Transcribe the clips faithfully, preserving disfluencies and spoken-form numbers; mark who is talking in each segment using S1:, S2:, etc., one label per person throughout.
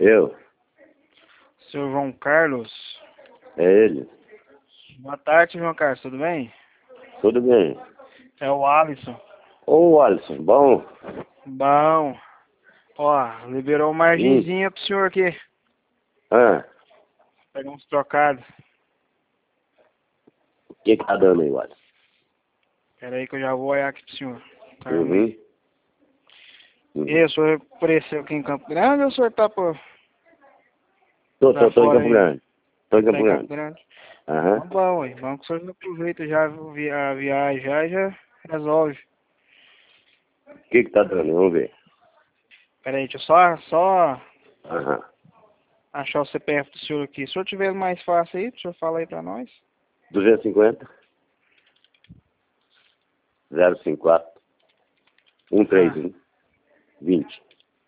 S1: Eu?
S2: Seu João Carlos.
S1: É ele?
S2: Boa tarde, João Carlos, tudo bem?
S1: Tudo bem.
S2: É o Alisson.
S1: Ô, Alisson, bom?
S2: Bom. Ó, liberou uma
S1: Hum.
S2: margenzinha pro senhor aqui.
S1: Ah,
S2: Pegar uns trocados.
S1: o que que tá dando aí, Alisson?
S2: Pera aí que eu já vou olhar aqui pro senhor. Calma
S1: Uhum.
S2: aí.
S1: Uhum.
S2: E o senhor apareceu aqui em Campo Grande ou o senhor tá por...
S1: Tô,
S2: pra
S1: tô, tô em
S2: fora
S1: Campo
S2: aí?
S1: Grande. Tô em
S2: Tá
S1: Campo
S2: em Campo
S1: Grande.
S2: Grande?
S1: Aham.
S2: Tá bom, ué. Bom que o senhor aproveita já vi- a viagem já, já resolve.
S1: O que que tá dando? Vamos ver.
S2: Pera aí, deixa eu só, só
S1: Aham.
S2: achar o C P F do senhor aqui. Se o senhor tiver mais fácil aí, o senhor fala aí pra nós.
S1: duzentos e cinquenta, zero cinco quatro, um três um, vinte.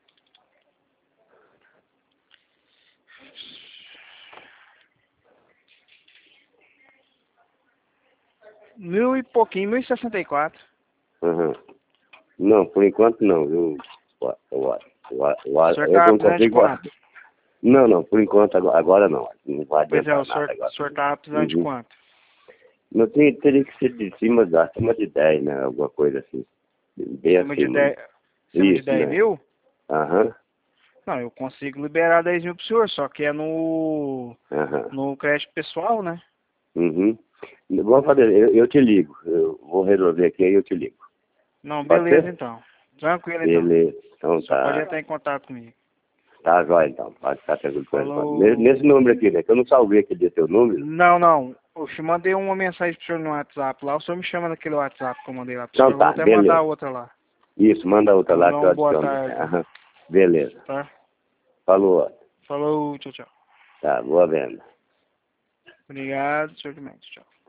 S2: Mil e pouquinho, mil e sessenta e quatro.
S1: Aham. Não, por enquanto não, viu? O, o, o, o,
S2: O
S1: o,
S2: senhor
S1: eu
S2: tá
S1: não
S2: precisando de
S1: consigo.
S2: quanto?
S1: Não, não, por enquanto agora, agora não. Não vai
S2: Pois é, o
S1: adiantar
S2: senhor,
S1: nada
S2: o
S1: agora.
S2: senhor tá precisando de
S1: Uhum.
S2: quanto?
S1: Não tem, teria que ser de cima, da, acima de dez, né? Alguma coisa assim. Bem
S2: Acima de
S1: acima.
S2: dez, acima de
S1: Isso,
S2: dez
S1: né?
S2: mil?
S1: Aham,
S2: Não, eu consigo liberar dez mil pro senhor, só que é no,
S1: aham.
S2: no crédito pessoal, né?
S1: Uhum. Vamos fazer, eu, eu te ligo. Eu vou resolver aqui aí eu te ligo.
S2: Não,
S1: Pode
S2: beleza
S1: ser?
S2: então. Tranquilo então.
S1: Beleza. Então
S2: Só pode
S1: tá.
S2: entrar em contato comigo.
S1: Tá jóia então. Pode ficar tranquilo com ele. Pode. Nesse,
S2: Falou.
S1: nesse número aqui, né? Que eu não salvei aquele teu número.
S2: Não, não. Eu te mandei uma mensagem pro senhor no WhatsApp lá. O senhor me chama naquele WhatsApp que eu mandei lá pro senhor.
S1: Então
S2: Eu vou
S1: tá,
S2: até mandar
S1: beleza.
S2: outra lá.
S1: Isso, manda outra lá
S2: Mandar
S1: que eu
S2: uma boa
S1: adiciono.
S2: tarde lá.
S1: Aham. Beleza.
S2: Tá?
S1: Falou.
S2: Falou, tchau, tchau.
S1: Tá, boa venda.
S2: Obrigado, senhor Clemente. Tchau.